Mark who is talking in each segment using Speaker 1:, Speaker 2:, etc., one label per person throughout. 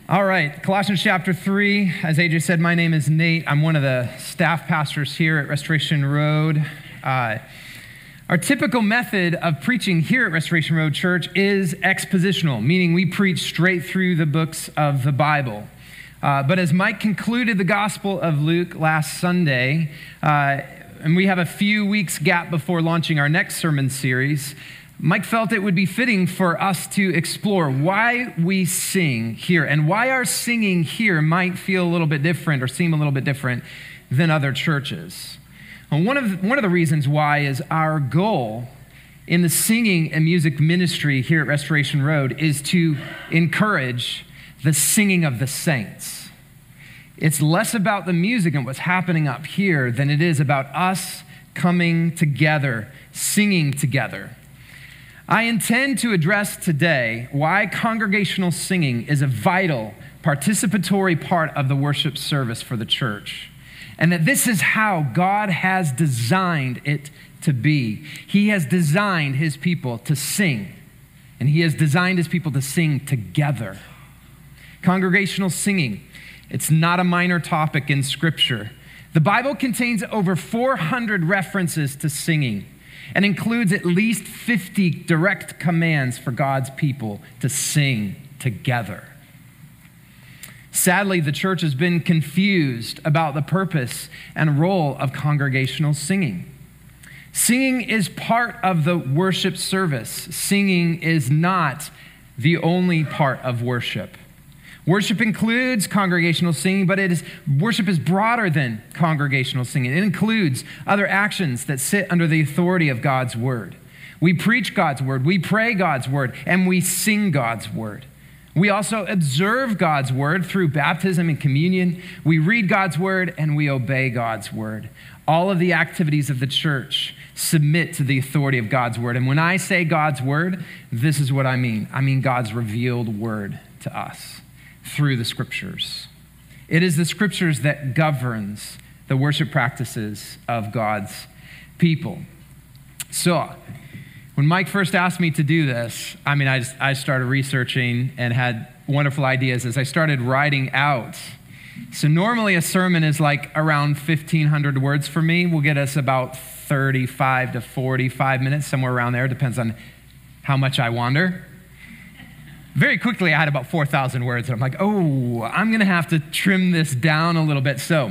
Speaker 1: All right, Colossians chapter 3. As AJ said, my name is Nate. I'm one of the staff pastors here at Restoration Road. Our typical method of preaching here at Restoration Road Church is expositional, meaning we preach straight through the books of the Bible. But as Mike concluded the Gospel of Luke last Sunday, and we have a few weeks gap before launching our next sermon series, Mike felt it would be fitting for us to explore why we sing here and why our singing here might feel a little bit different or seem a little bit different than other churches. And one of the reasons why is our goal in the singing and music ministry here at Restoration Road is to encourage the singing of the saints. It's less about the music and what's happening up here than it is about us coming together, singing together. I intend to address today why congregational singing is a vital, participatory part of the worship service for the church, and that this is how God has designed it to be. He has designed his people to sing, and he has designed his people to sing together. Congregational singing, it's not a minor topic in Scripture. The Bible contains over 400 references to singing, and includes at least 50 direct commands for God's people to sing together. Sadly, the church has been confused about the purpose and role of congregational singing. Singing is part of the worship service. Singing is not the only part of worship. Worship includes congregational singing, but worship is broader than congregational singing. It includes other actions that sit under the authority of God's word. We preach God's word, we pray God's word, and we sing God's word. We also observe God's word through baptism and communion. We read God's word and we obey God's word. All of the activities of the church submit to the authority of God's word. And when I say God's word, this is what I mean. I mean God's revealed word to us through the scriptures. It is the scriptures that governs the worship practices of God's people. So, when Mike first asked me to do this, I started researching and had wonderful ideas as I started writing out. So normally a sermon is like around 1,500 words for me. Will get us about 35 to 45 minutes, somewhere around there. Depends on how much I wander. Very quickly, I had about 4,000 words, and I'm like, I'm going to have to trim this down a little bit. So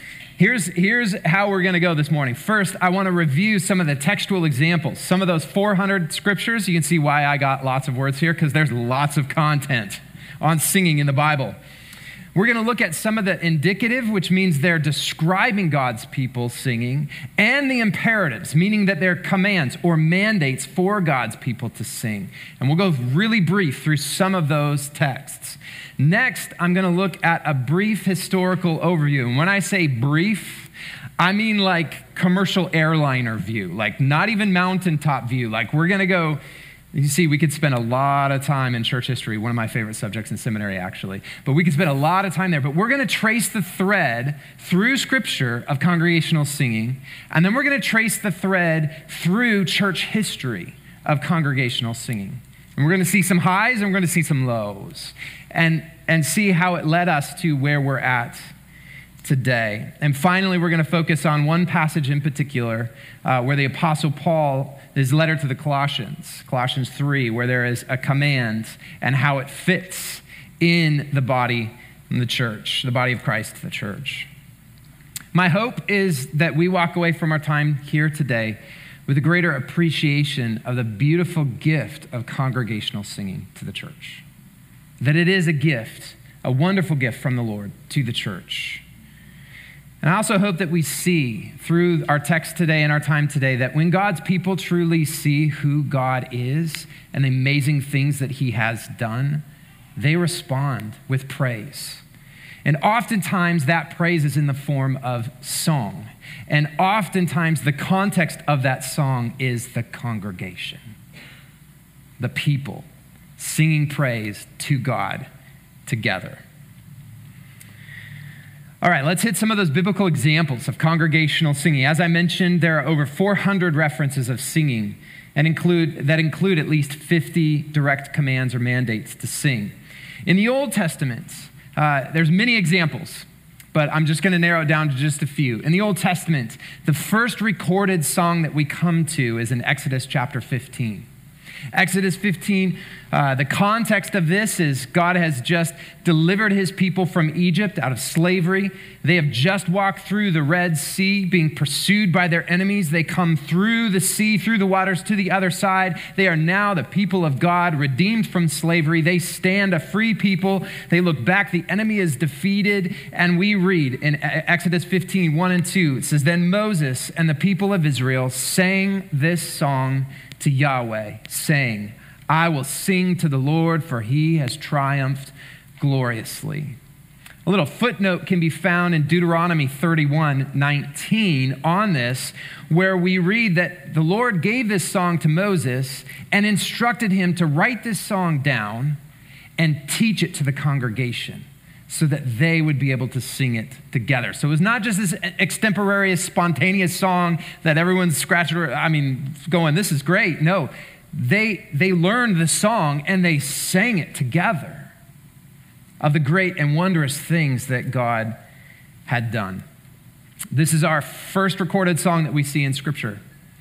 Speaker 1: here's how we're going to go this morning. First, I want to review some of the textual examples. Some of those 400 scriptures, you can see why I got lots of words here, because there's lots of content on singing in the Bible. We're going to look at some of the indicative, which means they're describing God's people singing, and the imperatives, meaning that they're commands or mandates for God's people to sing. And we'll go really brief through some of those texts. Next, I'm going to look at a brief historical overview. And when I say brief, I mean like commercial airliner view, like not even mountaintop view. Like we're going to go. You see, we could spend a lot of time in church history, one of my favorite subjects in seminary, actually. But we could spend a lot of time there. But we're going to trace the thread through Scripture of congregational singing, and then we're going to trace the thread through church history of congregational singing. And we're going to see some highs, and we're going to see some lows, and see how it led us to where we're at today. And finally, we're going to focus on one passage in particular where the Apostle Paul, his letter to the Colossians 3, where there is a command and how it fits in the body in the church, the body of Christ, the church. My hope is that we walk away from our time here today with a greater appreciation of the beautiful gift of congregational singing to the church. That it is a gift, a wonderful gift from the Lord to the church. And I also hope that we see through our text today and our time today that when God's people truly see who God is and the amazing things that he has done, they respond with praise. And oftentimes that praise is in the form of song. And oftentimes the context of that song is the congregation, the people singing praise to God together. All right, let's hit some of those biblical examples of congregational singing. As I mentioned, there are over 400 references of singing and include at least 50 direct commands or mandates to sing. In the Old Testament, there's many examples, but I'm just going to narrow it down to just a few. In the Old Testament, the first recorded song that we come to is in Exodus chapter 15. Exodus 15, the context of this is God has just delivered his people from Egypt out of slavery. They have just walked through the Red Sea, being pursued by their enemies. They come through the sea, through the waters to the other side. They are now the people of God, redeemed from slavery. They stand a free people. They look back. The enemy is defeated. And we read in Exodus 15, 1 and 2, it says, "Then Moses and the people of Israel sang this song to Yahweh, saying, I will sing to the Lord, for he has triumphed gloriously." A little footnote can be found in Deuteronomy 31:19 on this, where we read that the Lord gave this song to Moses and instructed him to write this song down and teach it to the congregation so that they would be able to sing it together. So it was not just this extemporaneous, spontaneous song that everyone's going, this is great. No, they learned the song and they sang it together of the great and wondrous things that God had done. This is our first recorded song that we see in Scripture.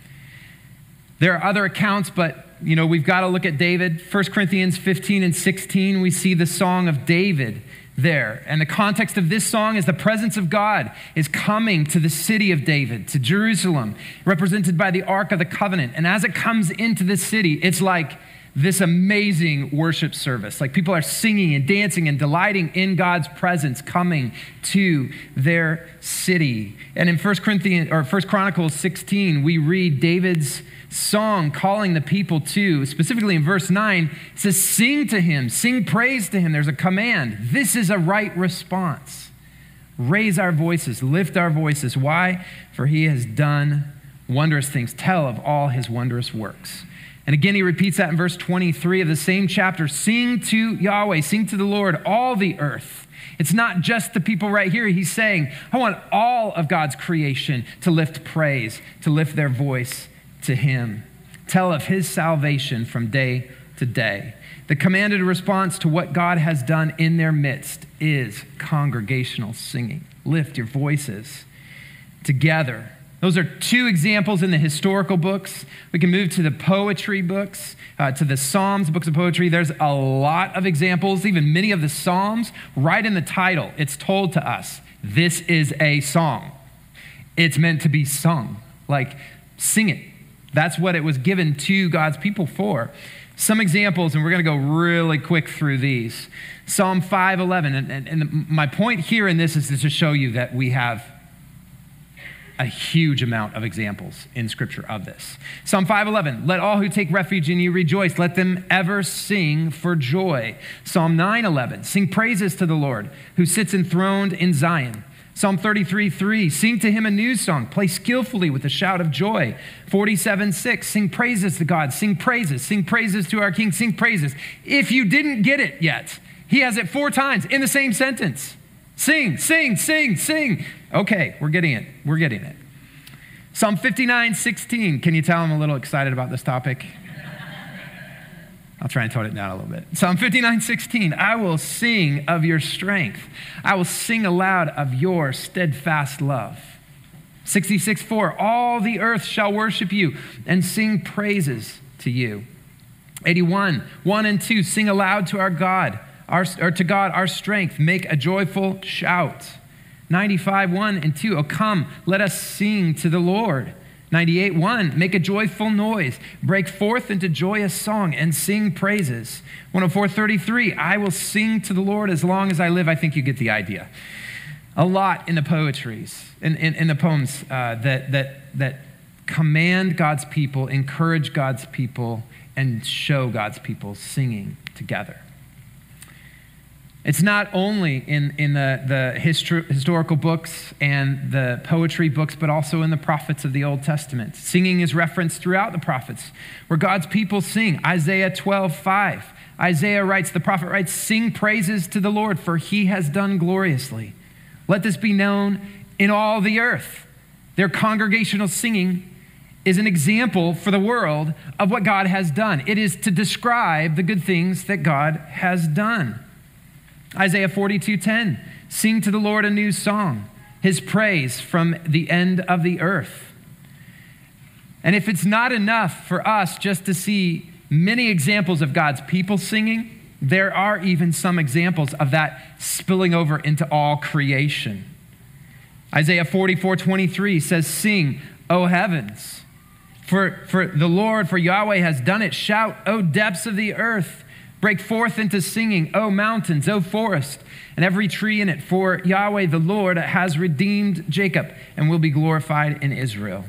Speaker 1: There are other accounts, but we've got to look at David. 1 Corinthians 15 and 16, we see the song of David there. And the context of this song is the presence of God is coming to the city of David, to Jerusalem, represented by the Ark of the Covenant. And as it comes into the city, it's like this amazing worship service. Like people are singing and dancing and delighting in God's presence coming to their city. And in 1 Chronicles 16, we read David's song calling the people to, specifically in verse 9, it says, sing to him, sing praise to him. There's a command. This is a right response. Raise our voices, lift our voices. Why? For he has done wondrous things. Tell of all his wondrous works. And again, he repeats that in verse 23 of the same chapter. Sing to Yahweh, sing to the Lord, all the earth. It's not just the people right here. He's saying, I want all of God's creation to lift praise, to lift their voice to him. Tell of his salvation from day to day. The commanded response to what God has done in their midst is congregational singing. Lift your voices together. Those are two examples in the historical books. We can move to the poetry books, to the Psalms, books of poetry. There's a lot of examples, even many of the Psalms, right in the title. It's told to us, this is a song. It's meant to be sung. Like, sing it. That's what it was given to God's people for. Some examples, and we're going to go really quick through these. Psalm 5:11, and my point here in this is to show you that we have a huge amount of examples in Scripture of this. Psalm 5:11, let all who take refuge in you rejoice. Let them ever sing for joy. Psalm 9:11, sing praises to the Lord who sits enthroned in Zion. Psalm 33:3, sing to him a new song. Play skillfully with a shout of joy. 47:6, sing praises to God. Sing praises to our King. Sing praises. If you didn't get it yet, he has it 4 times in the same sentence. Sing, sing, sing, sing. Okay, we're getting it. Psalm 59:16. Can you tell I'm a little excited about this topic? I'll try and tone it down a little bit. Psalm 59:16. I will sing of your strength. I will sing aloud of your steadfast love. 66:4. All the earth shall worship you and sing praises to you. 81:1 and 2. Sing aloud to our God. To God, our strength, make a joyful shout. 95:1 and 2, oh come, let us sing to the Lord. 98:1, make a joyful noise, break forth into joyous song and sing praises. 104:33, I will sing to the Lord as long as I live. I think you get the idea. A lot in the poetries, in the poems that command God's people, encourage God's people, and show God's people singing together. It's not only in the historical books and the poetry books, but also in the prophets of the Old Testament. Singing is referenced throughout the prophets, where God's people sing. Isaiah 12:5. The prophet writes, sing praises to the Lord, for he has done gloriously. Let this be known in all the earth. Their congregational singing is an example for the world of what God has done. It is to describe the good things that God has done. Isaiah 42:10, sing to the Lord a new song, his praise from the end of the earth. And if it's not enough for us just to see many examples of God's people singing, there are even some examples of that spilling over into all creation. Isaiah 44:23 says, sing, O heavens, for the Lord, for Yahweh has done it. Shout, O depths of the earth. Break forth into singing, O mountains, O forest, and every tree in it. For Yahweh, the Lord, has redeemed Jacob and will be glorified in Israel.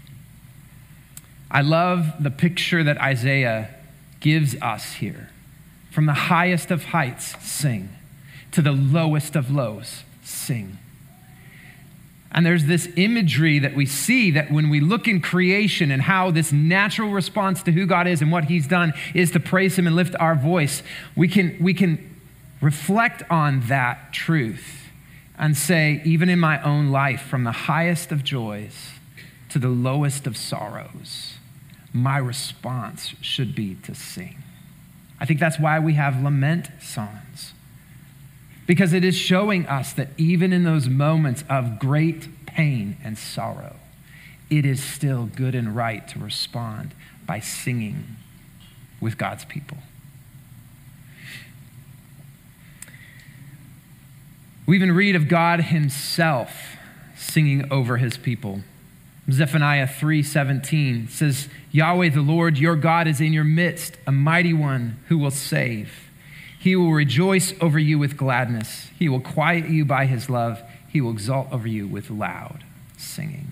Speaker 1: I love the picture that Isaiah gives us here. From the highest of heights, sing, to the lowest of lows, sing. And there's this imagery that we see that when we look in creation and how this natural response to who God is and what he's done is to praise him and lift our voice, we can reflect on that truth and say, even in my own life, from the highest of joys to the lowest of sorrows, my response should be to sing. I think that's why we have lament songs, because it is showing us that even in those moments of great pain and sorrow, it is still good and right to respond by singing with God's people. We even read of God himself singing over his people. Zephaniah 3:17 says, Yahweh the Lord, your God is in your midst, a mighty one who will save. He will rejoice over you with gladness. He will quiet you by his love. He will exalt over you with loud singing.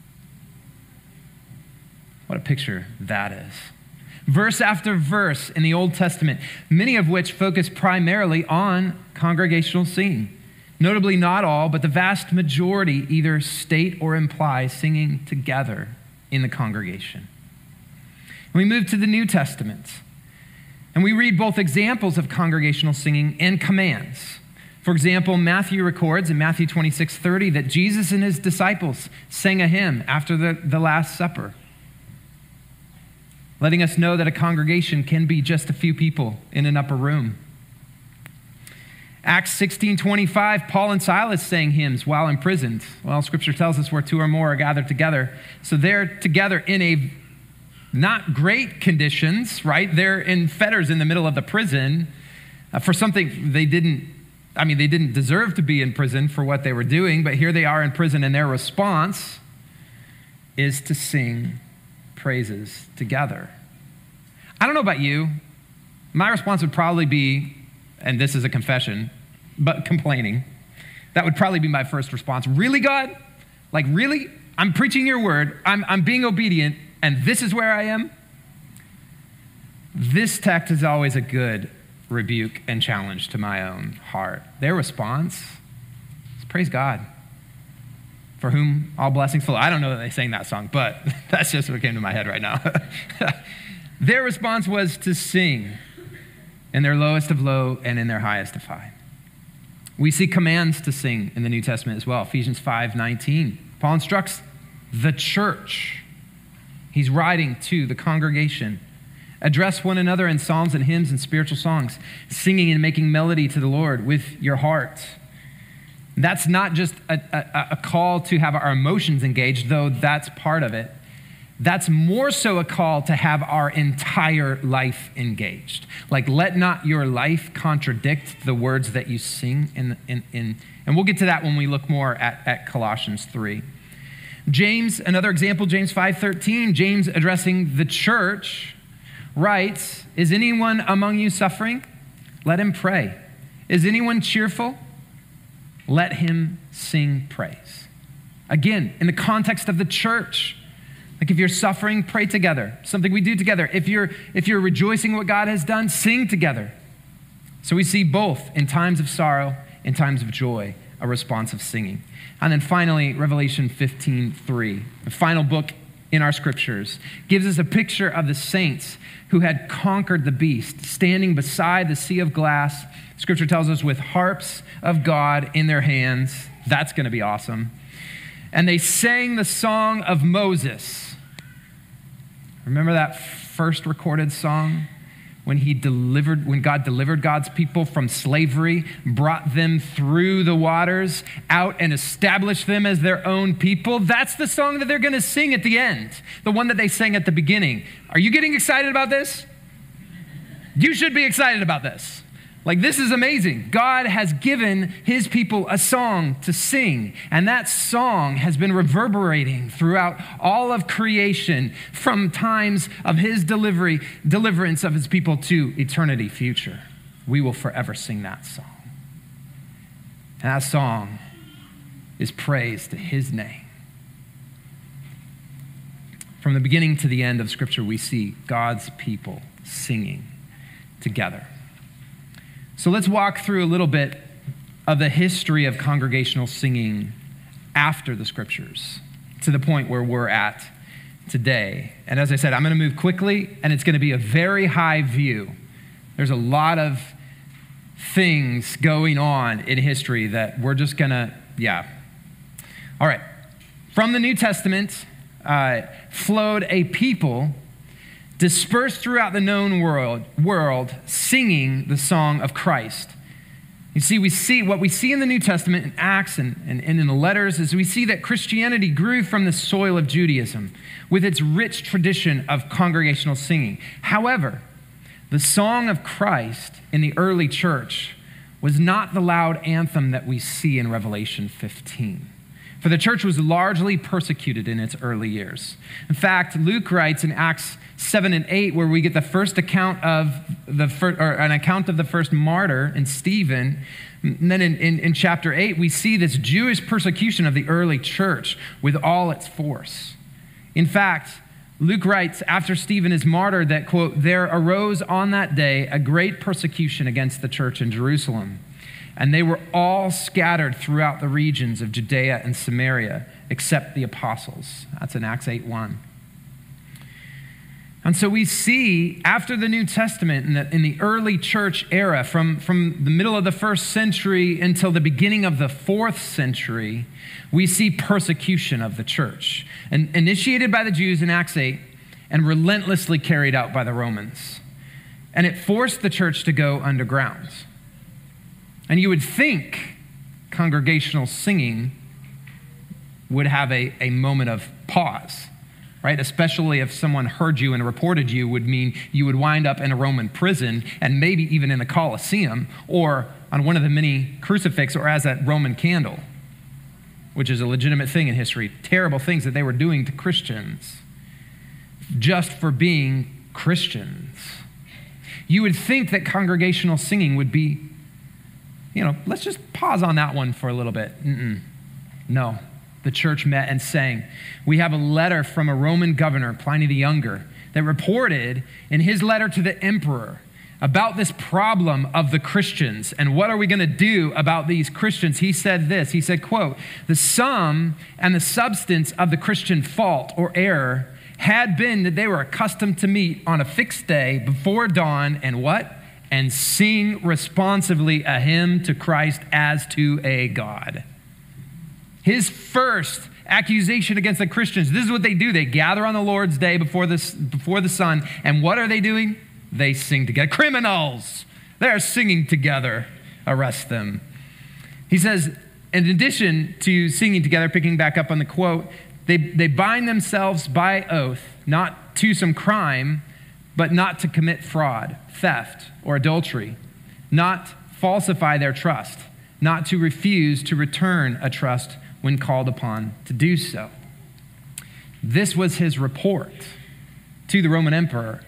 Speaker 1: What a picture that is. Verse after verse in the Old Testament, many of which focus primarily on congregational singing. Notably, not all, but the vast majority either state or imply singing together in the congregation. We move to the New Testament, and we read both examples of congregational singing and commands. For example, Matthew records in Matthew 26:30 that Jesus and his disciples sang a hymn after the Last Supper, letting us know that a congregation can be just a few people in an upper room. Acts 16:25, Paul and Silas sang hymns while imprisoned. Well, Scripture tells us where two or more are gathered together. So they're together in a not great conditions, right? They're in fetters in the middle of the prison for something they didn't deserve to be in prison for what they were doing, but here they are in prison, and their response is to sing praises together. I don't know about you. My response would probably be, and this is a confession, but complaining. That would probably be my first response. Really, God? Like, really? I'm preaching your word. I'm being obedient, and this is where I am? This text is always a good rebuke and challenge to my own heart. Their response is praise God, for whom all blessings flow. I don't know that they sang that song, but that's just what came to my head right now. Their response was to sing in their lowest of low and in their highest of high. We see commands to sing in the New Testament as well. Ephesians 5:19. Paul instructs the church. He's writing to the congregation. Address one another in psalms and hymns and spiritual songs, singing and making melody to the Lord with your heart. That's not just a call to have our emotions engaged, though that's part of it. That's more so a call to have our entire life engaged. Like, let not your life contradict the words that you sing in and we'll get to that when we look more at Colossians 3. James, another example, James 5:13, James addressing the church writes, is anyone among you suffering? Let him pray. Is anyone cheerful? Let him sing praise. Again, in the context of the church, like if you're suffering, pray together. Something we do together. If you're rejoicing what God has done, sing together. So we see both in times of sorrow, in times of joy, a response of singing. And then finally, Revelation 15:3, the final book in our scriptures, gives us a picture of the saints who had conquered the beast, standing beside the sea of glass. Scripture tells us with harps of God in their hands. That's going to be awesome. And they sang the song of Moses. Remember that first recorded song? when God delivered God's people from slavery, brought them through the waters out and established them as their own people. That's the song that they're going to sing at the end, the one that they sang at the beginning. Are you getting excited about this? You should be excited about this. Like, this is amazing. God has given his people a song to sing, and that song has been reverberating throughout all of creation from times of his deliverance of his people to eternity future. We will forever sing that song. And that song is praise to his name. From the beginning to the end of Scripture, we see God's people singing together. So let's walk through a little bit of the history of congregational singing after the Scriptures to the point where we're at today. And as I said, I'm going to move quickly, and it's going to be a very high view. There's a lot of things going on in history that we're just going to, All right. From the New Testament flowed a people dispersed throughout the known world, singing the song of Christ. You see, what we see in the New Testament in Acts and in the letters is we see that Christianity grew from the soil of Judaism with its rich tradition of congregational singing. However, the song of Christ in the early church was not the loud anthem that we see in Revelation 15. For the church was largely persecuted in its early years. In fact, Luke writes in Acts 7 and 8, where we get the first account of an account of the first martyr in Stephen. And then in chapter 8, we see this Jewish persecution of the early church with all its force. In fact, Luke writes after Stephen is martyred that, quote, there arose on that day a great persecution against the church in Jerusalem. And they were all scattered throughout the regions of Judea and Samaria, except the apostles. That's in Acts 8:1. And so we see after the New Testament in the early church era, from the middle of the 1st century until the beginning of the 4th century, we see persecution of the church, and initiated by the Jews in Acts 8 and relentlessly carried out by the Romans. And it forced the church to go underground. And you would think congregational singing would have a moment of pause, right? Especially if someone heard you and reported you would mean you would wind up in a Roman prison and maybe even in the Colosseum or on one of the many crucifix or as a Roman candle, which is a legitimate thing in history. Terrible things that they were doing to Christians just for being Christians. You would think that congregational singing would be, let's just pause on that one for a little bit. No, the church met and sang. We have a letter from a Roman governor, Pliny the Younger, that reported in his letter to the emperor about this problem of the Christians and what are we going to do about these Christians. He said this, he said, quote, the sum and the substance of the Christian fault or error had been that they were accustomed to meet on a fixed day before dawn and what? And sing responsively a hymn to Christ as to a God. His first accusation against the Christians, this is what they do. They gather on the Lord's day before the sun, and what are they doing? They sing together. Criminals, they're singing together. Arrest them. He says, in addition to singing together, picking back up on the quote, they bind themselves by oath, not to some crime, but not to commit fraud, theft, or adultery, not falsify their trust, not to refuse to return a trust when called upon to do so. This was his report to the Roman emperor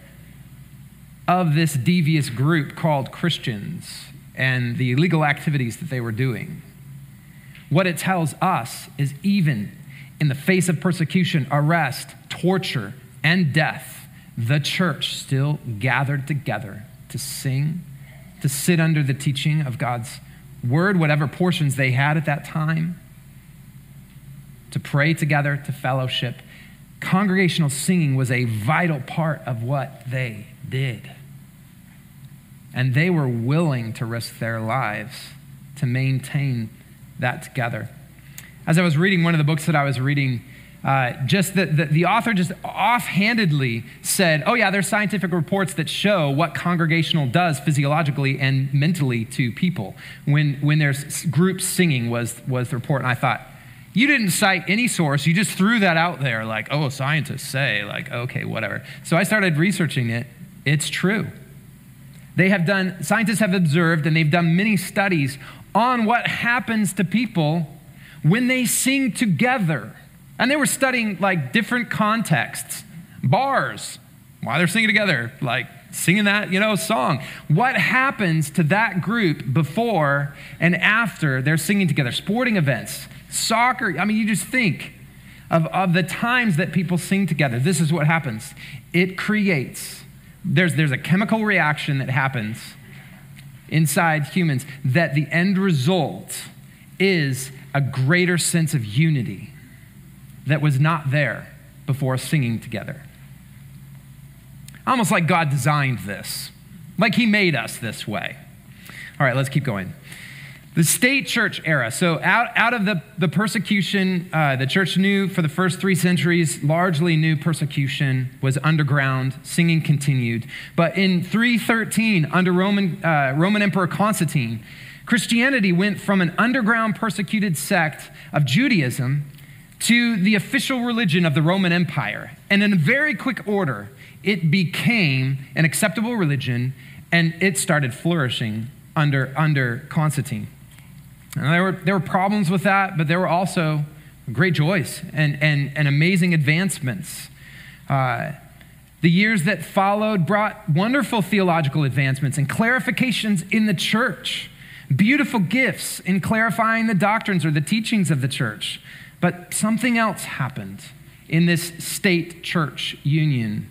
Speaker 1: of this devious group called Christians and the illegal activities that they were doing. What it tells us is even in the face of persecution, arrest, torture, and death, the church still gathered together to sing, to sit under the teaching of God's word, whatever portions they had at that time, to pray together, to fellowship. Congregational singing was a vital part of what they did. And they were willing to risk their lives to maintain that together. As I was reading one of the books that I was reading, Just the author just offhandedly said, oh yeah, there's scientific reports that show what congregational does physiologically and mentally to people when there's groups singing was the report. And I thought, you didn't cite any source. You just threw that out there like, oh, scientists say, like, okay, whatever. So I started researching it. It's true. Scientists have observed, and they've done many studies on what happens to people when they sing together. And they were studying like different contexts, bars, while they're singing together, like singing that, song. What happens to that group before and after they're singing together? Sporting events, soccer. You just think of the times that people sing together. This is what happens. It creates, there's a chemical reaction that happens inside humans that the end result is a greater sense of unity that was not there before singing together. Almost like God designed this, like he made us this way. All right, let's keep going. The state church era. So out of the persecution, the church knew for the first 3 centuries, largely knew persecution was underground, singing continued. But in 313, under Roman Emperor Constantine, Christianity went from an underground persecuted sect of Judaism to the official religion of the Roman Empire. And in a very quick order, it became an acceptable religion, and it started flourishing under Constantine. And there were problems with that, but there were also great joys and amazing advancements. The years that followed brought wonderful theological advancements and clarifications in the church, beautiful gifts in clarifying the doctrines or the teachings of the church. But something else happened in this state church union.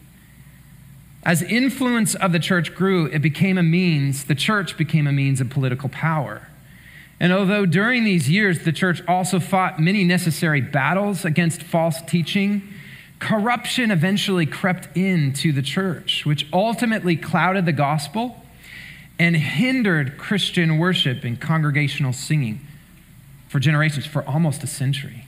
Speaker 1: As influence of the church grew, the church became a means of political power. And although during these years the church also fought many necessary battles against false teaching, corruption eventually crept into the church, which ultimately clouded the gospel and hindered Christian worship and congregational singing for generations, for almost a century.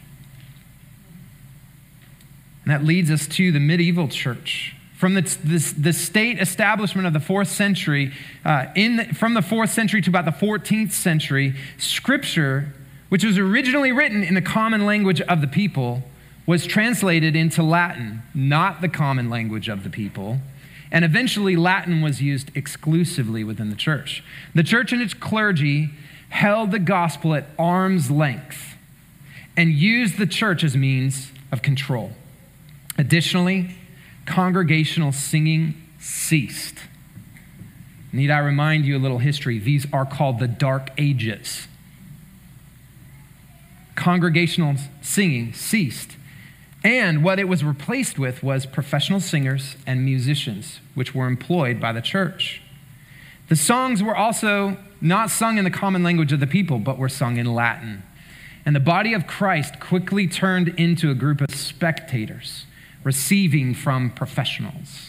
Speaker 1: And that leads us to the medieval church. From the state establishment of the 4th century, from the 4th century to about the 14th century, Scripture, which was originally written in the common language of the people, was translated into Latin, not the common language of the people. And eventually Latin was used exclusively within the church. The church and its clergy held the gospel at arm's length and used the church as a means of control. Additionally, congregational singing ceased. Need I remind you a little history? These are called the Dark Ages. Congregational singing ceased. And what it was replaced with was professional singers and musicians, which were employed by the church. The songs were also not sung in the common language of the people, but were sung in Latin. And the body of Christ quickly turned into a group of spectators, receiving from professionals.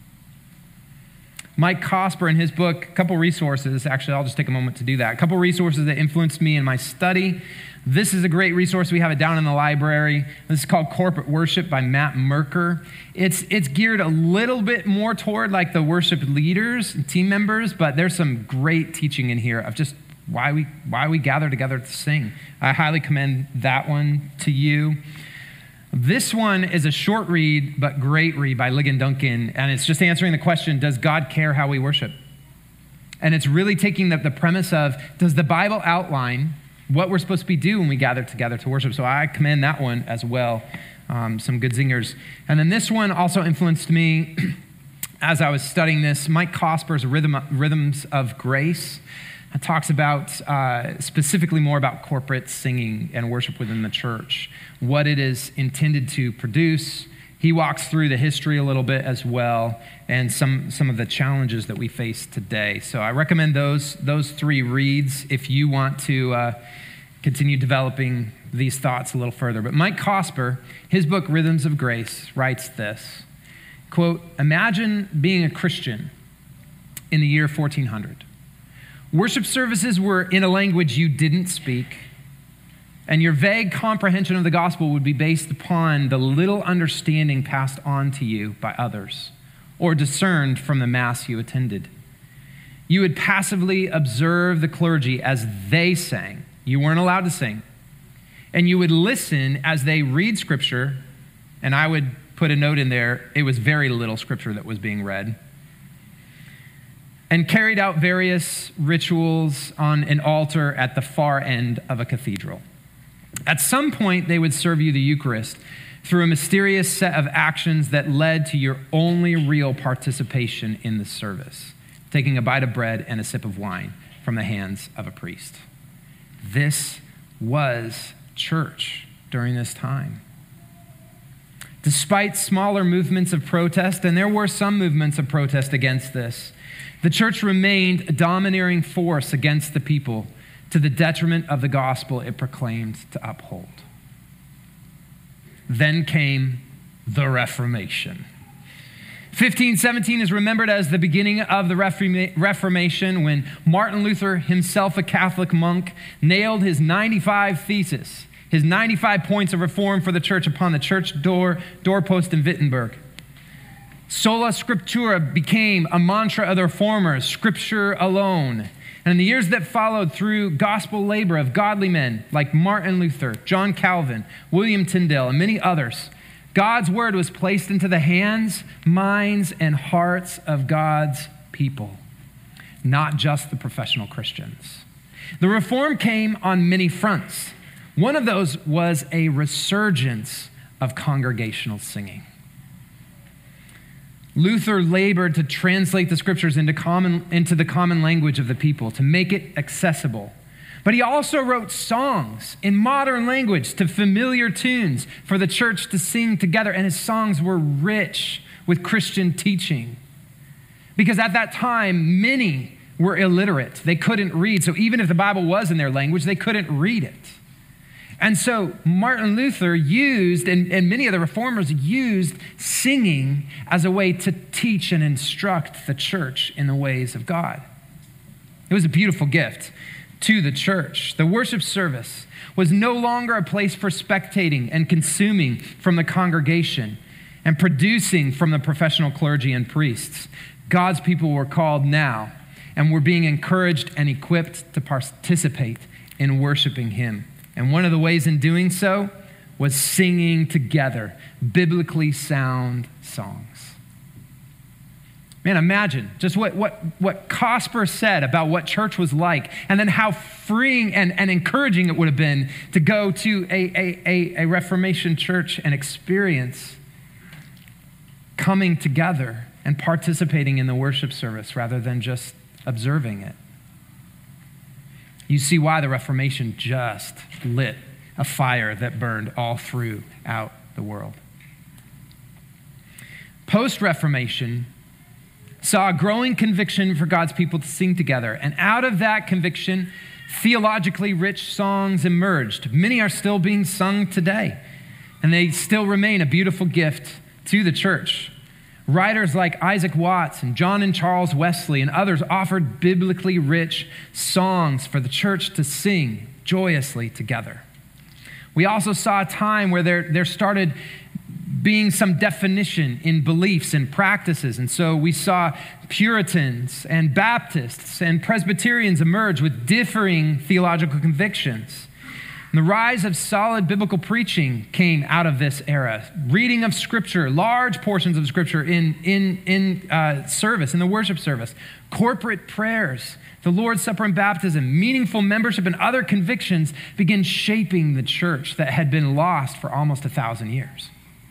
Speaker 1: Mike Cosper, in his book, a couple resources, actually I'll just take a moment to do that, a couple resources that influenced me in my study. This is a great resource. We have it down in the library. This is called Corporate Worship by Matt Merker. It's geared a little bit more toward like the worship leaders and team members, but there's some great teaching in here of just why we gather together to sing. I highly commend that one to you. This one is a short read, but great read by Ligon Duncan, and it's just answering the question, does God care how we worship? And it's really taking the premise of, does the Bible outline what we're supposed to be doing when we gather together to worship? So I commend that one as well. Some good zingers. And then this one also influenced me as I was studying this. Mike Cosper's Rhythms of Grace. It talks about specifically more about corporate singing and worship within the church, what it is intended to produce. He walks through the history a little bit as well, and some of the challenges that we face today. So I recommend those 3 reads if you want to continue developing these thoughts a little further. But Mike Cosper, his book Rhythms of Grace, writes this, quote, "Imagine being a Christian in the year 1400. Worship services were in a language you didn't speak. And your vague comprehension of the gospel would be based upon the little understanding passed on to you by others or discerned from the mass you attended. You would passively observe the clergy as they sang. You weren't allowed to sing. And you would listen as they read scripture, and I would put a note in there, it was very little scripture that was being read, and carried out various rituals on an altar at the far end of a cathedral. At some point, they would serve you the Eucharist through a mysterious set of actions that led to your only real participation in the service, taking a bite of bread and a sip of wine from the hands of a priest. This was church during this time. Despite smaller movements of protest, and there were some movements of protest against this, the church remained a domineering force against the people to the detriment of the gospel it proclaimed to uphold. Then came the Reformation. 1517 is remembered as the beginning of the Reformation, when Martin Luther, himself a Catholic monk, nailed his 95 theses, his 95 points of reform for the church upon the church doorpost in Wittenberg. Sola Scriptura became a mantra of the reformers, scripture alone. And in the years that followed, through gospel labor of godly men like Martin Luther, John Calvin, William Tyndale, and many others, God's word was placed into the hands, minds, and hearts of God's people, not just the professional Christians. The reform came on many fronts. One of those was a resurgence of congregational singing. Luther labored to translate the scriptures into the common language of the people, to make it accessible. But he also wrote songs in modern language to familiar tunes for the church to sing together, and his songs were rich with Christian teaching. Because at that time, many were illiterate. They couldn't read, so even if the Bible was in their language, they couldn't read it. And so Martin Luther used, and many of the reformers used, singing as a way to teach and instruct the church in the ways of God. It was a beautiful gift to the church. The worship service was no longer a place for spectating and consuming from the congregation and producing from the professional clergy and priests. God's people were called now and were being encouraged and equipped to participate in worshiping him. And one of the ways in doing so was singing together biblically sound songs. Man, imagine just what Cosper said about what church was like, and then how freeing and encouraging it would have been to go to a Reformation church and experience coming together and participating in the worship service rather than just observing it. You see why the Reformation just lit a fire that burned all throughout the world. Post-Reformation saw a growing conviction for God's people to sing together. And out of that conviction, theologically rich songs emerged. Many are still being sung today, and they still remain a beautiful gift to the church. Writers like Isaac Watts and John and Charles Wesley and others offered biblically rich songs for the church to sing joyously together. We also saw a time where there started being some definition in beliefs and practices. And so we saw Puritans and Baptists and Presbyterians emerge with differing theological convictions. And the rise of solid biblical preaching came out of this era. Reading of Scripture, large portions of Scripture in service, in the worship service. Corporate prayers, the Lord's Supper and baptism, meaningful membership, and other convictions began shaping the church that had been lost for almost 1,000 years.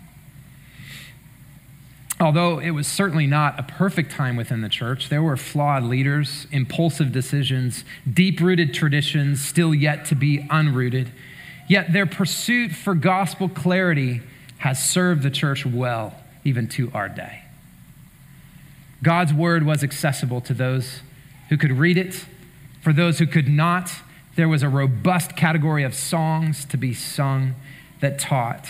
Speaker 1: Although it was certainly not a perfect time within the church, there were flawed leaders, impulsive decisions, deep-rooted traditions still yet to be unrooted. Yet their pursuit for gospel clarity has served the church well, even to our day. God's word was accessible to those who could read it. For those who could not, there was a robust category of songs to be sung that taught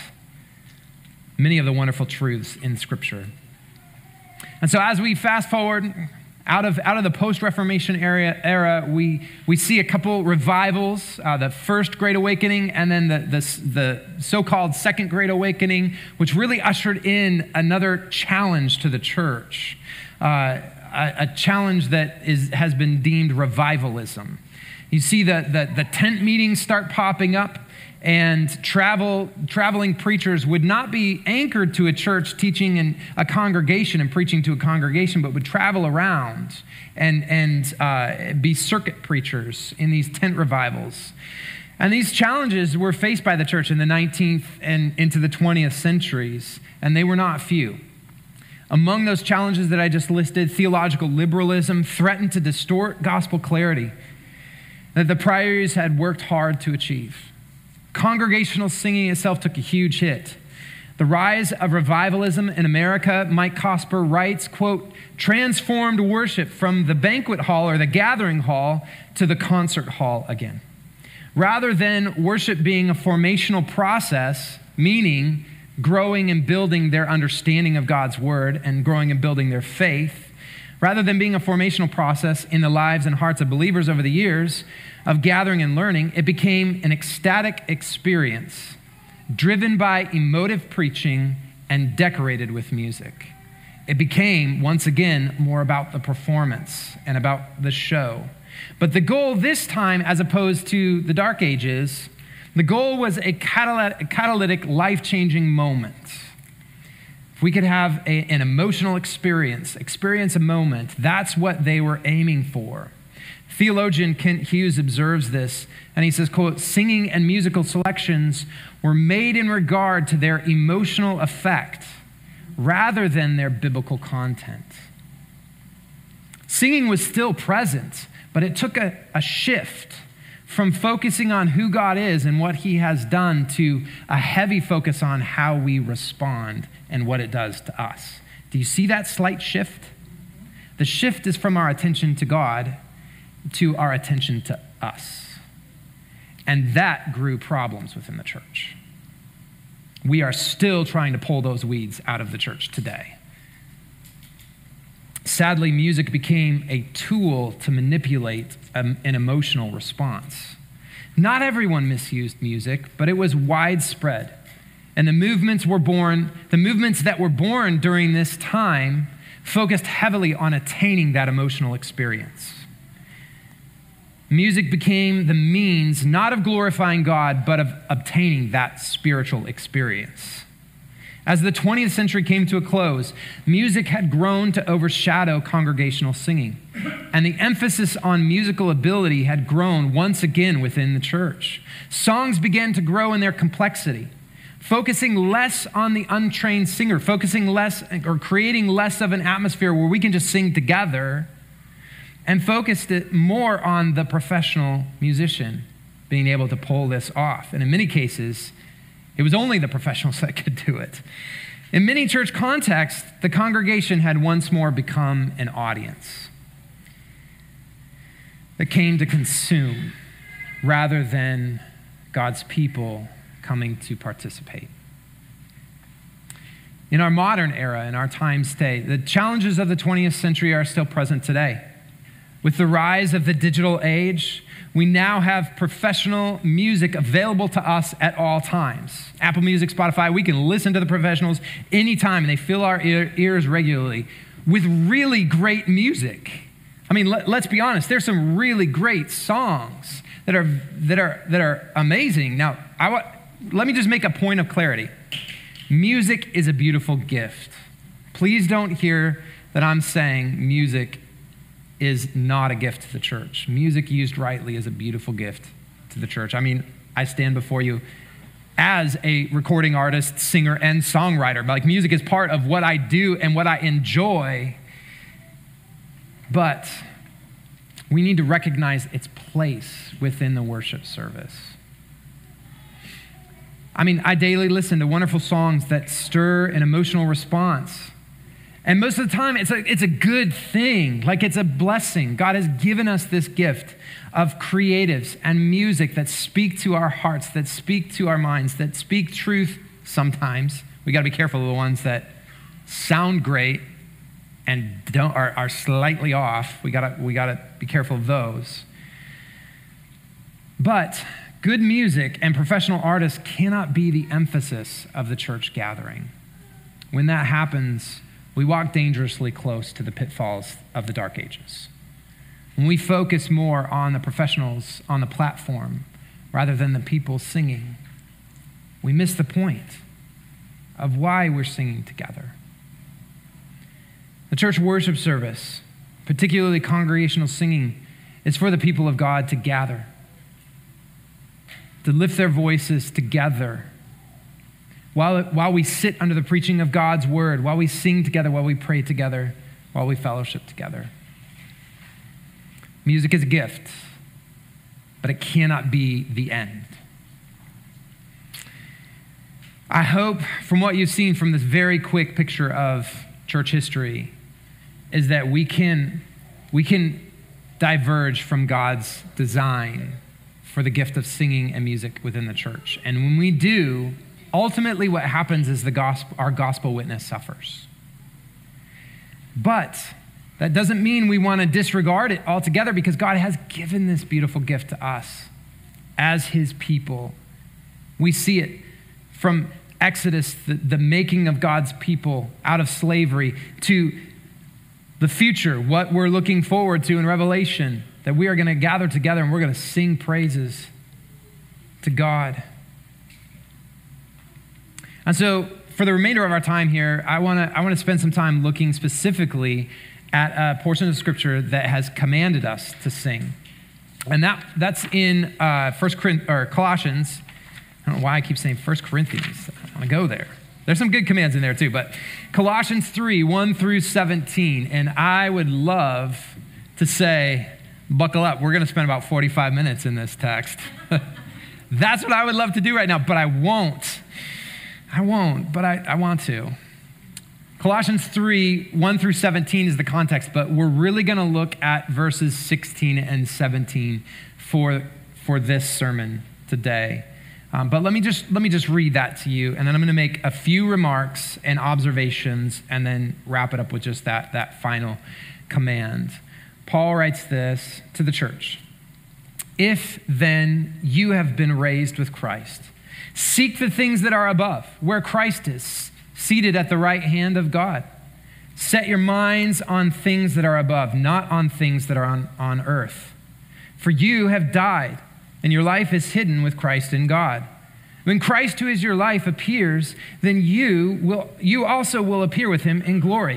Speaker 1: many of the wonderful truths in Scripture. And so as we fast forward, Out of the post-Reformation era, we see a couple revivals, the First Great Awakening and then the so-called Second Great Awakening, which really ushered in another challenge to the church, a challenge that has been deemed revivalism. You see the tent meetings start popping up, and traveling preachers would not be anchored to a church teaching in a congregation and preaching to a congregation, but would travel around and be circuit preachers in these tent revivals. And these challenges were faced by the church in the 19th and into the 20th centuries, and they were not few. Among those challenges that I just listed, theological liberalism threatened to distort gospel clarity that the priories had worked hard to achieve. Congregational singing itself took a huge hit. The rise of revivalism in America, Mike Cosper writes, quote, transformed worship from the banquet hall or the gathering hall to the concert hall again. Rather than worship being a formational process, meaning growing and building their understanding of God's word and growing and building their faith, rather than being a formational process in the lives and hearts of believers over the years of gathering and learning, it became an ecstatic experience driven by emotive preaching and decorated with music. It became, once again, more about the performance and about the show. But the goal this time, as opposed to the Dark Ages, the goal was a catalytic, life-changing moment. If we could have an emotional experience a moment, that's what they were aiming for. Theologian Kent Hughes observes this, and he says, quote, singing and musical selections were made in regard to their emotional effect rather than their biblical content. Singing was still present, but it took a shift from focusing on who God is and what he has done to a heavy focus on how we respond and what it does to us. Do you see that slight shift? The shift is from our attention to God to our attention to us. And that grew problems within the church. We are still trying to pull those weeds out of the church today. Sadly, music became a tool to manipulate an emotional response. Not everyone misused music, but it was widespread. And the movements that were born during this time focused heavily on attaining that emotional experience. Music became the means not of glorifying God, but of obtaining that spiritual experience. As the 20th century came to a close, music had grown to overshadow congregational singing, and the emphasis on musical ability had grown once again within the church. Songs began to grow in their complexity, focusing less on the untrained singer, focusing less or creating less of an atmosphere where we can just sing together, and focused it more on the professional musician being able to pull this off. And in many cases, it was only the professionals that could do it. In many church contexts, the congregation had once more become an audience that came to consume rather than God's people coming to participate. In our modern era, in our times today, the challenges of the 20th century are still present today. With the rise of the digital age, we now have professional music available to us at all times. Apple Music, Spotify, we can listen to the professionals anytime, and they fill our ears regularly with really great music. I mean, let's be honest, there's some really great songs that are amazing. Now, let me just make a point of clarity. Music is a beautiful gift. Please don't hear that I'm saying music is not a gift to the church. Music used rightly is a beautiful gift to the church. I mean, I stand before you as a recording artist, singer, and songwriter. Like, music is part of what I do and what I enjoy, but we need to recognize its place within the worship service. I mean, I daily listen to wonderful songs that stir an emotional response. And most of the time, it's a good thing. Like, it's a blessing. God has given us this gift of creatives and music that speak to our hearts, that speak to our minds, that speak truth sometimes. We got to be careful of the ones that sound great, and are slightly off. We gotta be careful of those. But good music and professional artists cannot be the emphasis of the church gathering. When that happens, we walk dangerously close to the pitfalls of the dark ages. When we focus more on the professionals on the platform rather than the people singing, we miss the point of why we're singing together. The church worship service, particularly congregational singing, is for the people of God to gather, to lift their voices together while we sit under the preaching of God's word, while we sing together, while we pray together, while we fellowship together. Music is a gift, but it cannot be the end. I hope from what you've seen from this very quick picture of church history is that we can diverge from God's design for the gift of singing and music within the church. And when we do, ultimately what happens is our gospel witness suffers. But that doesn't mean we want to disregard it altogether, because God has given this beautiful gift to us as his people. We see it from Exodus, the making of God's people out of slavery, to the future, what we're looking forward to in Revelation, that we are going to gather together and we're going to sing praises to God. And so for the remainder of our time here, I want to spend some time looking specifically at a portion of Scripture that has commanded us to sing. And that's in Colossians. I don't know why I keep saying 1 Corinthians. I want to go there. There's some good commands in there too, but Colossians 3, 1 through 17. And I would love to say, buckle up. We're going to spend about 45 minutes in this text. That's what I would love to do right now, but I won't. But I want to. Colossians 3, 1 through 17 is the context, but we're really going to look at verses 16 and 17 for this sermon today. But let me just read that to you, and then I'm going to make a few remarks and observations, and then wrap it up with just that final command. Paul writes this to the church. If then you have been raised with Christ, seek the things that are above, where Christ is, seated at the right hand of God. Set your minds on things that are above, not on things that are on earth. For you have died, and your life is hidden with Christ in God. When Christ, who is your life, appears, then you also will appear with him in glory.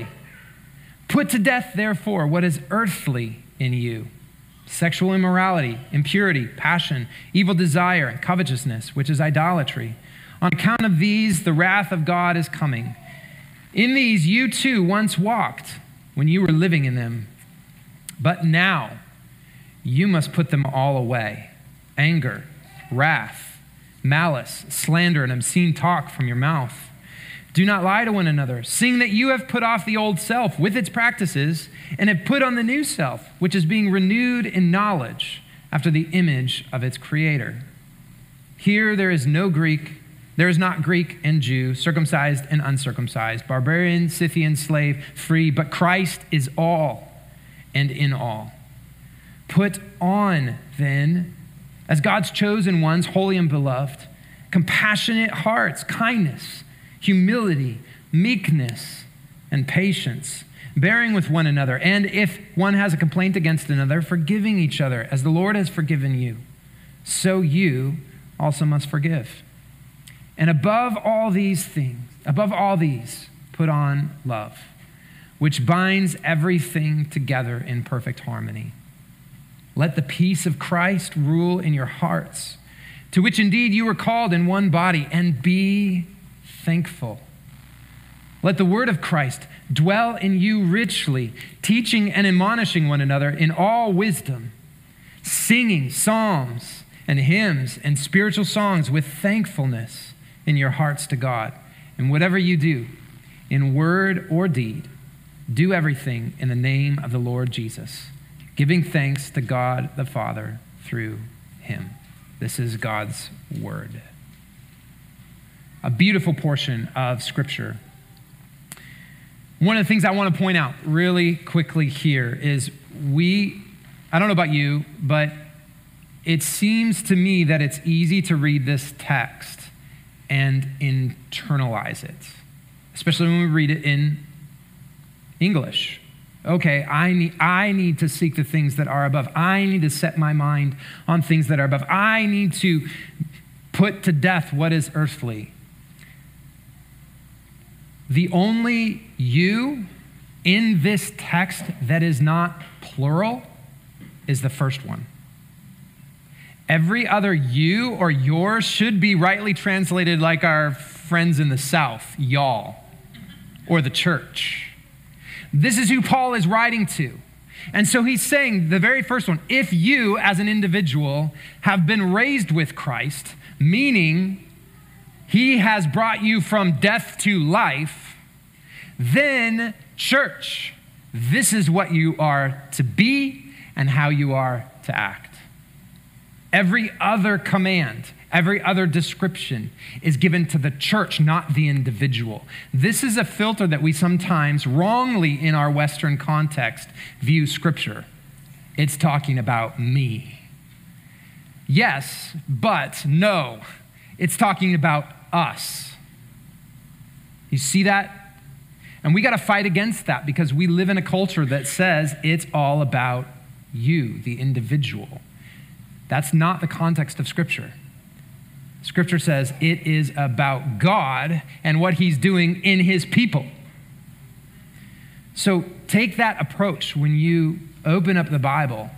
Speaker 1: Put to death, therefore, what is earthly in you: sexual immorality, impurity, passion, evil desire, and covetousness, which is idolatry. On account of these, the wrath of God is coming. In these you too once walked when you were living in them. But now you must put them all away: anger, wrath, malice, slander, and obscene talk from your mouth. Do not lie to one another, seeing that you have put off the old self with its practices and have put on the new self, which is being renewed in knowledge after the image of its creator. Here there is not Greek and Jew, circumcised and uncircumcised, barbarian, Scythian, slave, free, but Christ is all and in all. Put on, then, as God's chosen ones, holy and beloved, compassionate hearts, kindness, humility, meekness, and patience, bearing with one another, and if one has a complaint against another, forgiving each other, as the Lord has forgiven you, so you also must forgive. And above all these, put on love, which binds everything together in perfect harmony. Let the peace of Christ rule in your hearts, to which indeed you were called in one body, and be thankful. Let the word of Christ dwell in you richly, teaching and admonishing one another in all wisdom, singing psalms and hymns and spiritual songs with thankfulness in your hearts to God. And whatever you do, in word or deed, do everything in the name of the Lord Jesus, giving thanks to God the Father through him. This is God's word. A beautiful portion of Scripture. One of the things I want to point out really quickly here is I don't know about you, but it seems to me that it's easy to read this text and internalize it, especially when we read it in English. Okay, I need to seek the things that are above. I need to set my mind on things that are above. I need to put to death what is earthly. The only you in this text that is not plural is the first one. Every other you or yours should be rightly translated like our friends in the South, y'all, or the church. This is who Paul is writing to. And so he's saying, the very first one, if you as an individual have been raised with Christ, meaning he has brought you from death to life, then church, this is what you are to be and how you are to act. Every other command, every other description is given to the church, not the individual. This is a filter that we sometimes wrongly in our Western context view Scripture. It's talking about me. Yes, but no, it's talking about us. You see that? And we got to fight against that because we live in a culture that says it's all about you, the individual. That's not the context of Scripture. Scripture says it is about God and what he's doing in his people. So take that approach when you open up the Bible.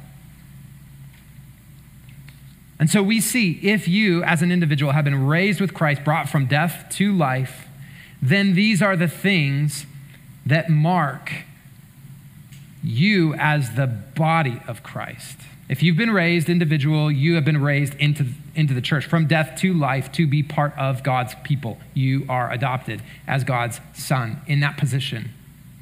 Speaker 1: And so we see if you as an individual have been raised with Christ, brought from death to life, then these are the things that mark you as the body of Christ. If you've been raised individual, you have been raised into the church, from death to life, to be part of God's people. You are adopted as God's son in that position.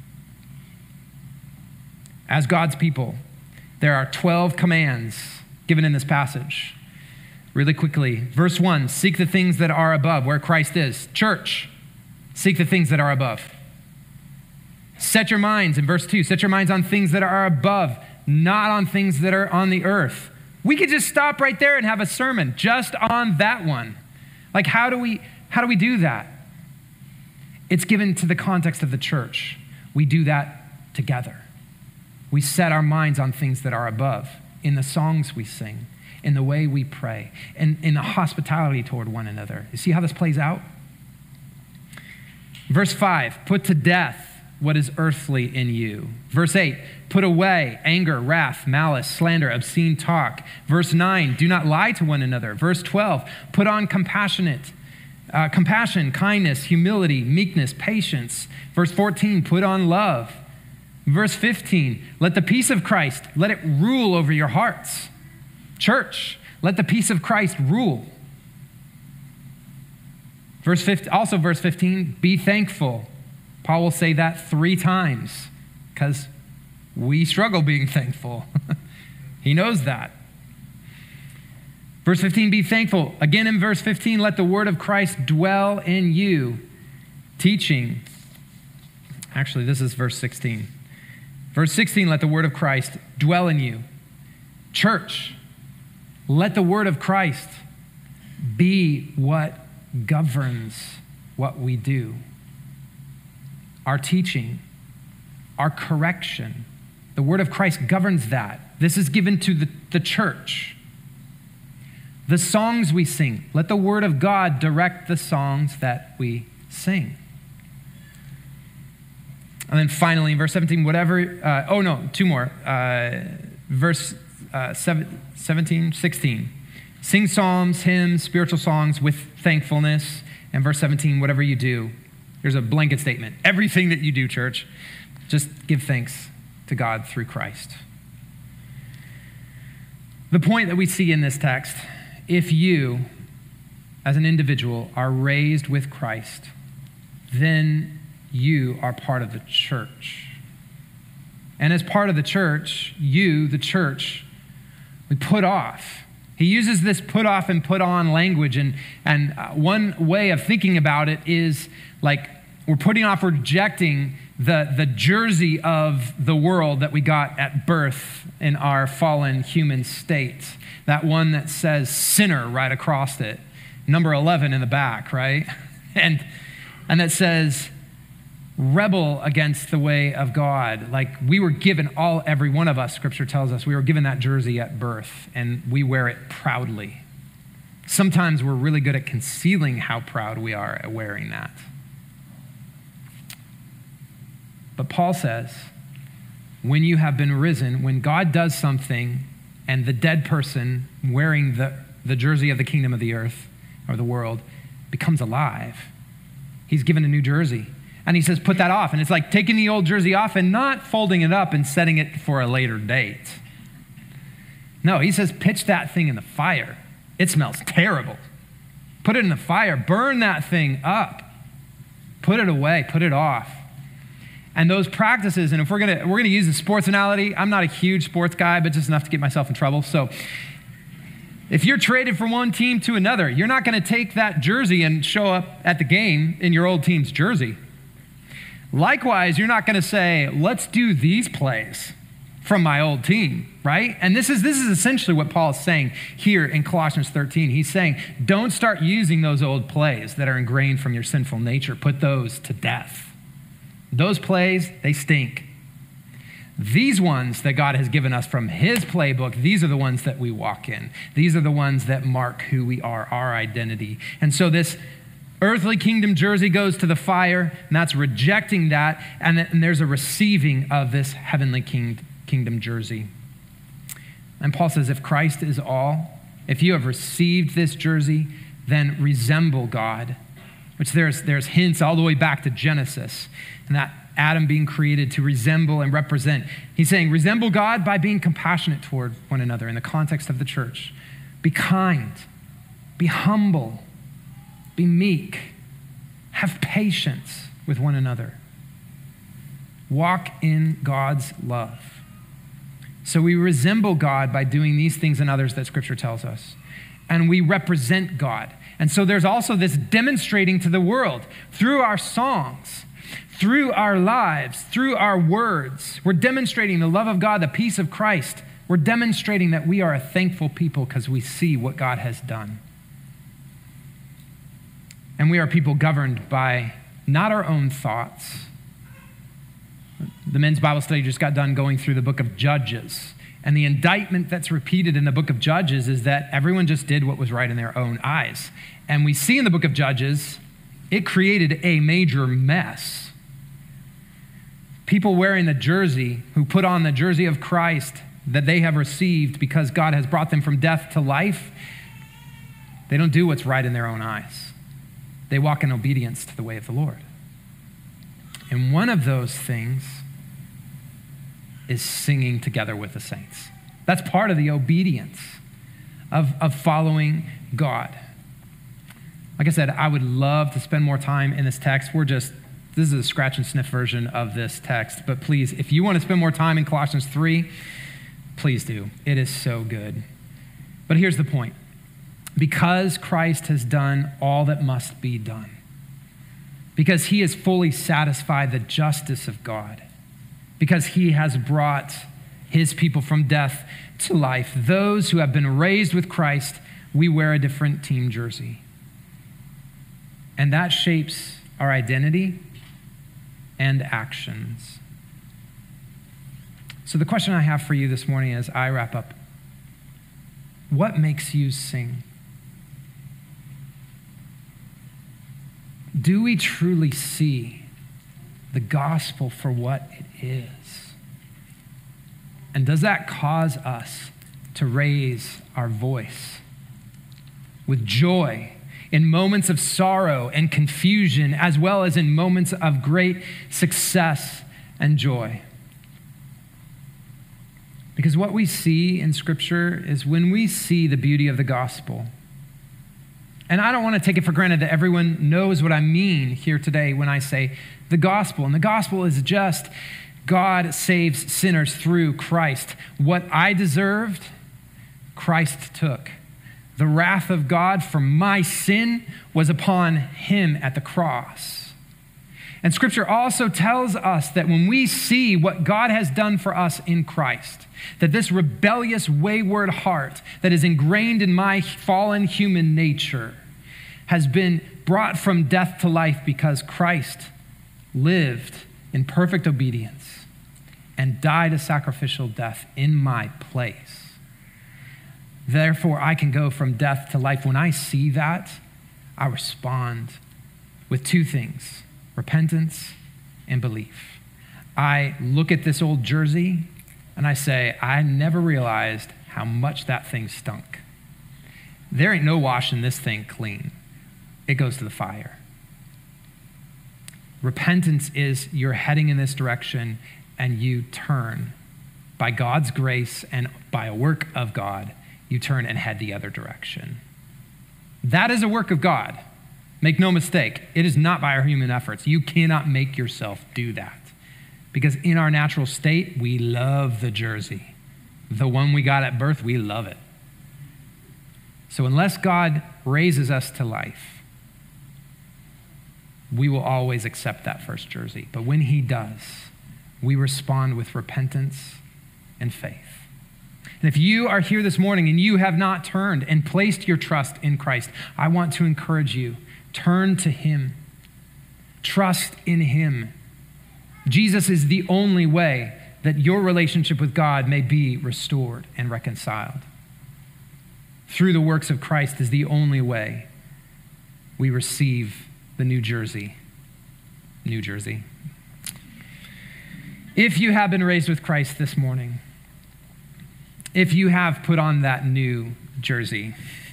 Speaker 1: As God's people, there are 12 commands given in this passage. Really quickly, verse 1, seek the things that are above, where Christ is. Church, seek the things that are above. Set your minds, in verse 2, set your minds on things that are above, not on things that are on the earth. We could just stop right there and have a sermon just on that one. Like, how do we do that? It's given to the context of the church. We do that together. We set our minds on things that are above in the songs we sing, in the way we pray, and in the hospitality toward one another. You see how this plays out? Verse 5, put to death what is earthly in you. Verse 8, put away anger, wrath, malice, slander, obscene talk. Verse 9, do not lie to one another. Verse 12, put on compassion, kindness, humility, meekness, patience. Verse 14, put on love. Verse 15, let the peace of Christ, let it rule over your hearts. Church, let the peace of Christ rule. Verse 15, be thankful. Paul will say that 3 times because we struggle being thankful. He knows that. Verse 15, be thankful. Again in verse 15, let the word of Christ dwell in you, teaching. Actually, this is verse 16. Verse 16, let the word of Christ dwell in you. Church, let the word of Christ be what governs what we do. Our teaching, our correction. The word of Christ governs that. This is given to the church. The songs we sing, let the word of God direct the songs that we sing. And then finally, in verse 17, two more. Verse 17, 16. Sing psalms, hymns, spiritual songs with thankfulness. And verse 17, whatever you do. Here's a blanket statement. Everything that you do, church, just give thanks to God through Christ. The point that we see in this text, if you, as an individual, are raised with Christ, then you are part of the church. And as part of the church, you, the church, we put off. He uses this put off and put on language, and one way of thinking about it is like we're putting off, rejecting the jersey of the world that we got at birth in our fallen human state. That one that says sinner right across it. Number 11 in the back, right? And that says rebel against the way of God. Like we were given every one of us, Scripture tells us, we were given that jersey at birth, and we wear it proudly. Sometimes we're really good at concealing how proud we are at wearing that. But Paul says, when you have been risen, when God does something and the dead person wearing the jersey of the kingdom of the earth or the world becomes alive, he's given a new jersey. And he says, put that off. And it's like taking the old jersey off and not folding it up and setting it for a later date. No, he says, pitch that thing in the fire. It smells terrible. Put it in the fire. Burn that thing up. Put it away. Put it off. And those practices, and if we're gonna use the sports analogy, I'm not a huge sports guy, but just enough to get myself in trouble. So if you're traded from one team to another, you're not going to take that jersey and show up at the game in your old team's jersey. Likewise, you're not going to say, let's do these plays from my old team, right? And this is essentially what Paul is saying here in Colossians 13. He's saying, don't start using those old plays that are ingrained from your sinful nature. Put those to death. Those plays, they stink. These ones that God has given us from his playbook, these are the ones that we walk in. These are the ones that mark who we are, our identity. And so this earthly kingdom jersey goes to the fire, and that's rejecting that, and there's a receiving of this heavenly kingdom jersey. And Paul says, if Christ is all, if you have received this jersey, then resemble God, which there's hints all the way back to Genesis, and that Adam being created to resemble and represent. He's saying, resemble God by being compassionate toward one another in the context of the church. Be kind, be humble, be meek, have patience with one another. Walk in God's love. So we resemble God by doing these things and others that Scripture tells us. And we represent God. And so there's also this demonstrating to the world through our songs, through our lives, through our words. We're demonstrating the love of God, the peace of Christ. We're demonstrating that we are a thankful people because we see what God has done. And we are people governed by not our own thoughts. The men's Bible study just got done going through the book of Judges. And the indictment that's repeated in the book of Judges is that everyone just did what was right in their own eyes. And we see in the book of Judges, it created a major mess. People wearing the jersey, who put on the jersey of Christ that they have received because God has brought them from death to life, they don't do what's right in their own eyes. They walk in obedience to the way of the Lord. And one of those things is singing together with the saints. That's part of the obedience of following God. Like I said, I would love to spend more time in this text. This is a scratch and sniff version of this text. But please, if you want to spend more time in Colossians 3, please do. It is so good. But here's the point. Because Christ has done all that must be done, because he has fully satisfied the justice of God, because he has brought his people from death to life, those who have been raised with Christ, we wear a different team jersey. And that shapes our identity and actions. So the question I have for you this morning as I wrap up, what makes you sing? Do we truly see the gospel for what it is? And does that cause us to raise our voice with joy in moments of sorrow and confusion, as well as in moments of great success and joy? Because what we see in Scripture is when we see the beauty of the gospel, and I don't want to take it for granted that everyone knows what I mean here today when I say the gospel. And the gospel is just God saves sinners through Christ. What I deserved, Christ took. The wrath of God for my sin was upon him at the cross. And Scripture also tells us that when we see what God has done for us in Christ, that this rebellious, wayward heart that is ingrained in my fallen human nature has been brought from death to life because Christ lived in perfect obedience and died a sacrificial death in my place. Therefore, I can go from death to life. When I see that, I respond with two things: repentance and belief. I look at this old jersey and I say, I never realized how much that thing stunk. There ain't no washing this thing clean. It goes to the fire. Repentance is you're heading in this direction and you turn. By God's grace and by a work of God, you turn and head the other direction. That is a work of God. Make no mistake, it is not by our human efforts. You cannot make yourself do that. Because in our natural state, we love the jersey. The one we got at birth, we love it. So unless God raises us to life, we will always accept that first jersey. But when he does, we respond with repentance and faith. And if you are here this morning and you have not turned and placed your trust in Christ, I want to encourage you, turn to him. Trust in him. Jesus is the only way that your relationship with God may be restored and reconciled. Through the works of Christ is the only way we receive the New Jersey. New Jersey. If you have been raised with Christ this morning, if you have put on that new jersey,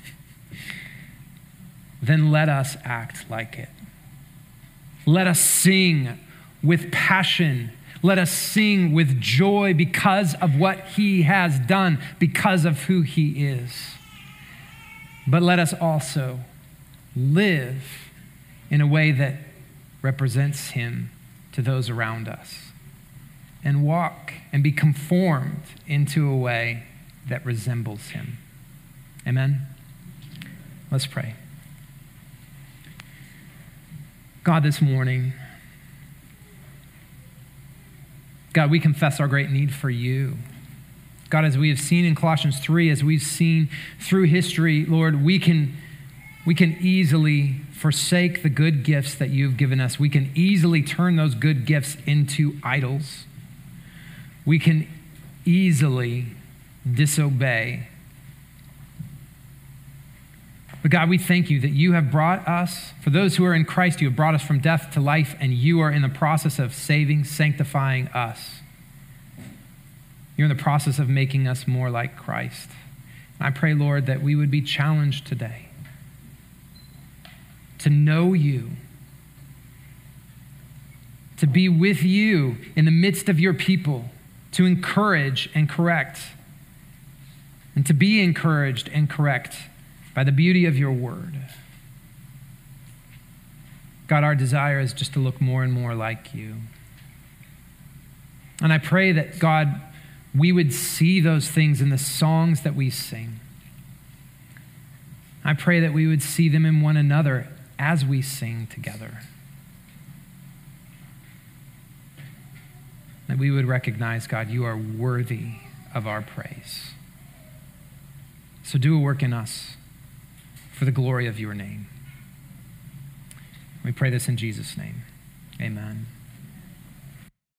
Speaker 1: then let us act like it. Let us sing with passion. Let us sing with joy because of what he has done, because of who he is. But let us also live in a way that represents him to those around us, and walk and be conformed into a way that resembles him. Amen? Let's pray. God, this morning, God, we confess our great need for you. God, as we have seen in Colossians 3, as we've seen through history, Lord, we can easily forsake the good gifts that you've given us. We can easily turn those good gifts into idols. We can easily disobey. But God, we thank you that you have brought us, for those who are in Christ, you have brought us from death to life, and you are in the process of saving, sanctifying us. You're in the process of making us more like Christ. And I pray, Lord, that we would be challenged today to know you, to be with you in the midst of your people, to encourage and correct, and to be encouraged and correct by the beauty of your word. God, our desire is just to look more and more like you. And I pray that, God, we would see those things in the songs that we sing. I pray that we would see them in one another as we sing together. That we would recognize, God, you are worthy of our praise. So do a work in us for the glory of your name. We pray this in Jesus' name. Amen.